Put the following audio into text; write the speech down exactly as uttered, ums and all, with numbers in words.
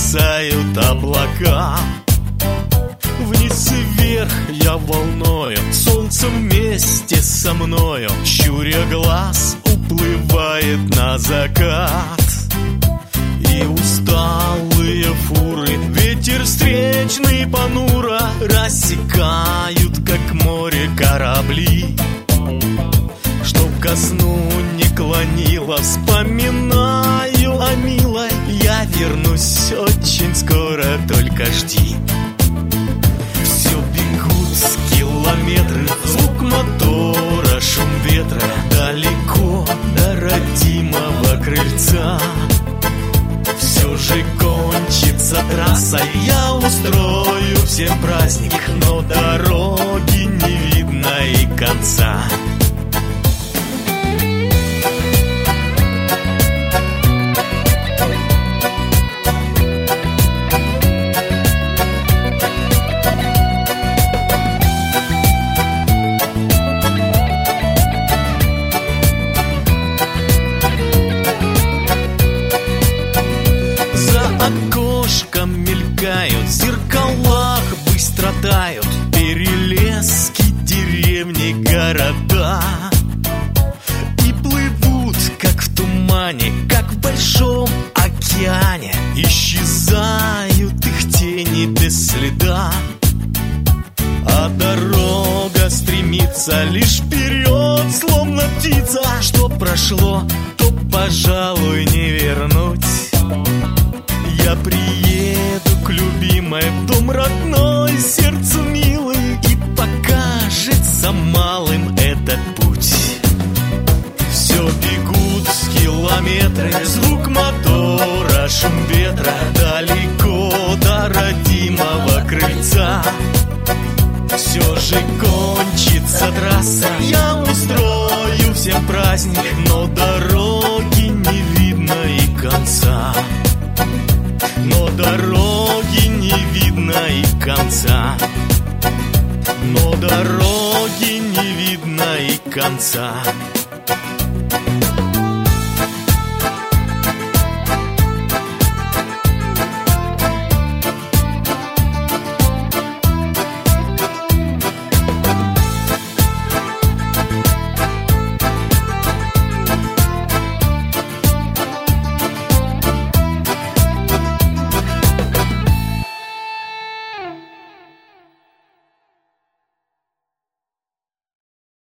нависают облака. Вниз и вверх я волною, солнце вместе со мною, щуря глаз, уплывает на закат. И усталые фуры, ветер встречный понуро, рассекают, как море, корабли. Чтоб ко сну не клонило, вспоминаю о милой. Я вернусь очень скоро, только жди. Все бегут километры, звук мотора, шум ветра, далеко до родимого крыльца. Все же кончится трасса, я устрою всем праздник, но дороги не видно и конца. Окошком мелькают, в зеркалах быстро тают перелески, деревни, города. И плывут, как в тумане, как в большом океане. Исчезают их тени без следа. А дорога стремится лишь вперед, словно птица. Что прошло, то, пожалуй, не вернуть. Я приеду к любимой в дом родной, сердцу милый, и покажется малым этот путь. Все бегут километры, звук мотора, шум ветра, далеко до родимого крыльца. Все же кончится трасса, я устрою всем праздник, но дороги не видно и конца. Но дороги не видно и конца. Но дороги не видно и конца.